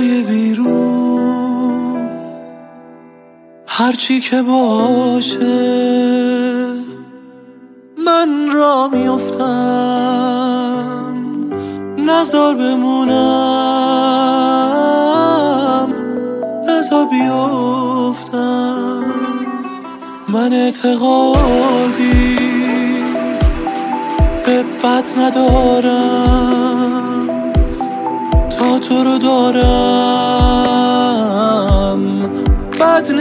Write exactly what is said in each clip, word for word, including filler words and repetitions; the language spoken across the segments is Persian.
فضای بیرون هرچی که باشه من را میافتم، نزار بمونم، نزار بیافتم. من اعتقادی به بد ندارم، تا تو رو دارم بد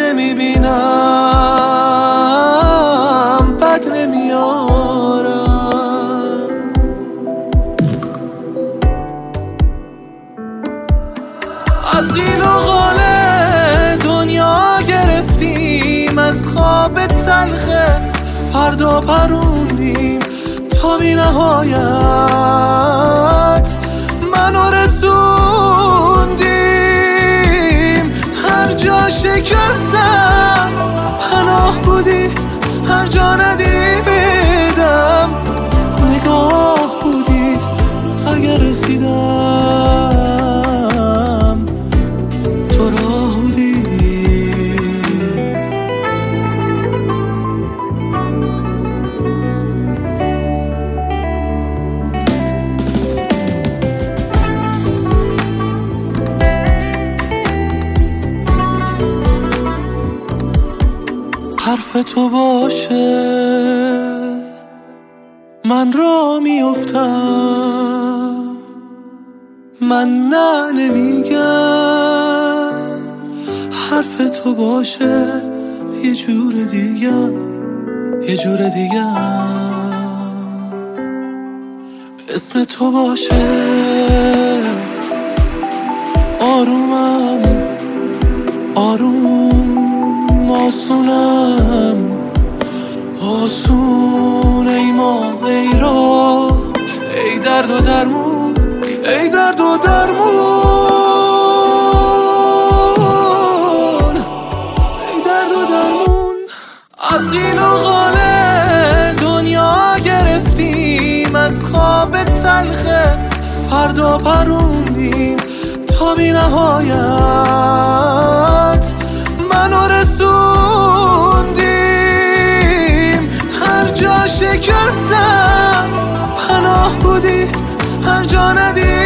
نمیبینم، بد نمیارم. از قیل و قاله دنیا گرفتیم، از خواب تلخ فردا پروندیم تا بی نهایت منو رسوندیم. هر جا شکستم پناه بودی، هر جا ندیدم نگاه بودی. اگر رسیدم تو راه بودی. حرف تو باشه من را میافتم، من نه نمیگم. حرف تو باشه یه جور دیگه، یه جور دیگه. اسم تو باشه آرومم، آروم آسونم، آسون ای ما ای را، ای درد و درمون، ای درد و درمون، ای درد و درمون. از قیل و قاله دنیا گرفتیم، از خواب تلخ فردا پروندیم تا بی نهایت منو رسوندیم. هر جا شکستم پناه بودی، هر جا ندیدم